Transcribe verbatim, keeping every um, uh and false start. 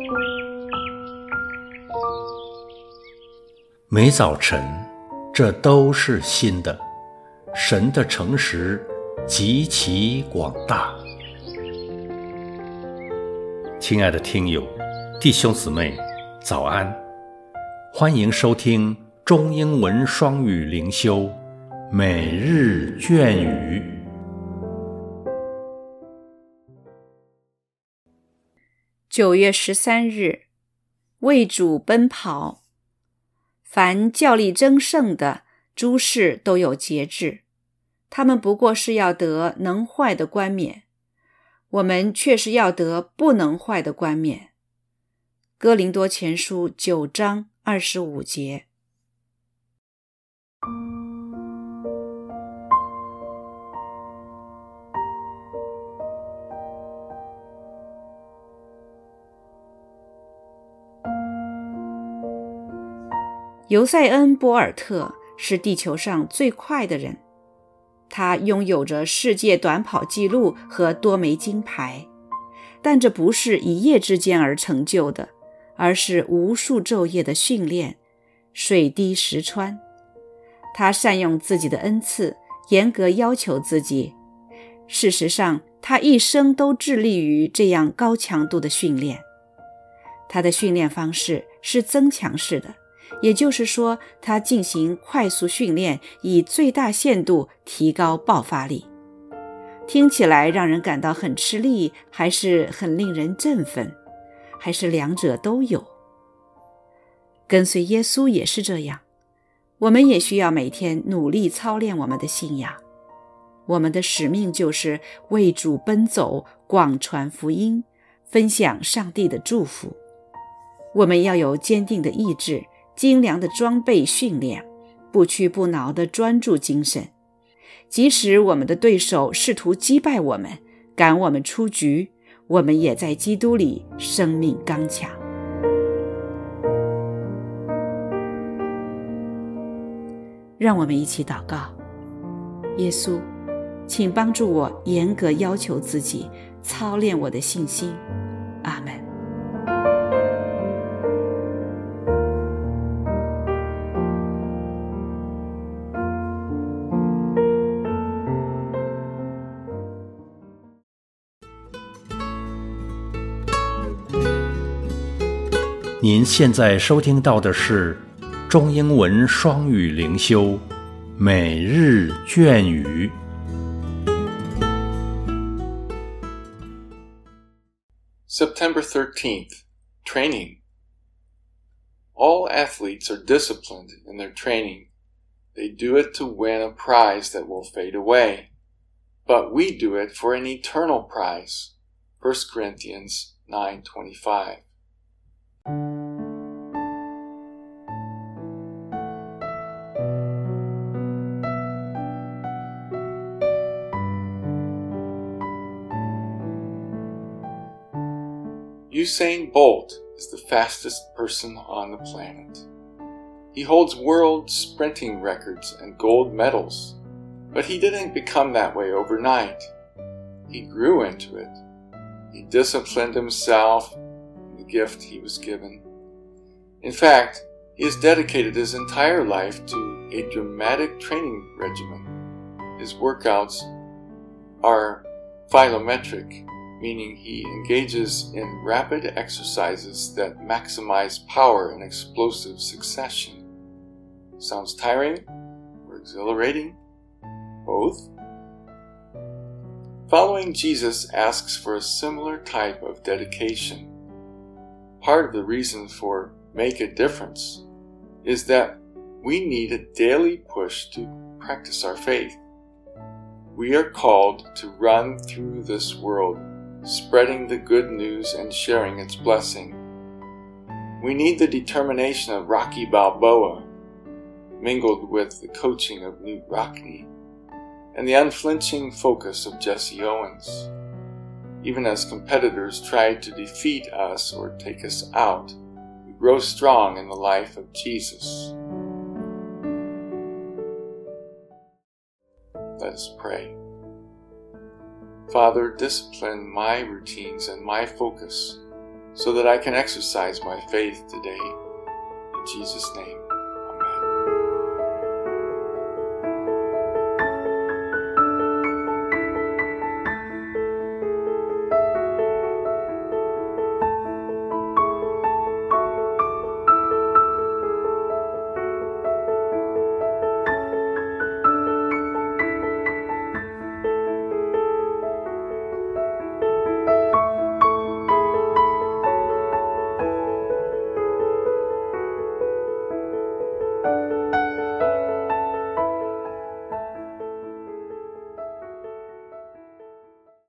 每早晨，这都是新的。神的诚实极其广大。亲爱的听友、弟兄姊妹，早安！欢迎收听中英文双语灵修每日隽语。 九月十三日，为主奔跑。凡较力争胜的，诸事都有节制，他们不过是要得能坏的冠冕，我们却是要得不能坏的冠冕。哥林多前书九章二十五节。尤塞恩·波尔特是地球上最快的人，他拥有着世界短跑纪录和多枚金牌，但这不是一夜之间而成就的，而是无数昼夜的训练，水滴石穿。他善用自己的恩赐，严格要求自己。事实上，他一生都致力于这样高强度的训练。他的训练方式是增强式的，也就是说，他进行快速训练，以最大限度提高爆发力。听起来让人感到很吃力，还是很令人振奋，还是两者都有？跟随耶稣也是这样，我们也需要每天努力操练我们的信仰。我们的使命就是为主奔走，广传福音，分享上帝的祝福。我们要有坚定的意志，精良的装备训练，不屈不挠的专注精神。即使我们的对手试图击败我们，赶我们出局，我们也在基督里生命刚强。让我们一起祷告。耶稣，请帮助我严格要求自己，操练我的信心。阿们。 您现在收听到的是中英文双语灵修每日隽语。 September thirteenth, Training. All athletes are disciplined in their training. They do it to win a prize that will fade away. But we do it for an eternal prize. First Corinthians nine twenty-five. Usain Bolt is the fastest person on the planet. He holds world sprinting records and gold medals, but he didn't become that way overnight. He grew into it. He disciplined himself in the gift he was given. In fact, he has dedicated his entire life to a dramatic training regimen. His workouts are philometric, meaning he engages in rapid exercises that maximize power in explosive succession. Sounds tiring or exhilarating? Both? Following Jesus asks for a similar type of dedication. Part of the reason for Make a Difference is that we need a daily push to practice our faith. We are called to run through this world, spreading the good news and sharing its blessing. We need the determination of Rocky Balboa, mingled with the coaching of Knute Rockne, and the unflinching focus of Jesse Owens. Even as competitors try to defeat us or take us out, we grow strong in the life of Jesus. Let us pray. Father, discipline my routines and my focus so that I can exercise my faith today. In Jesus' name.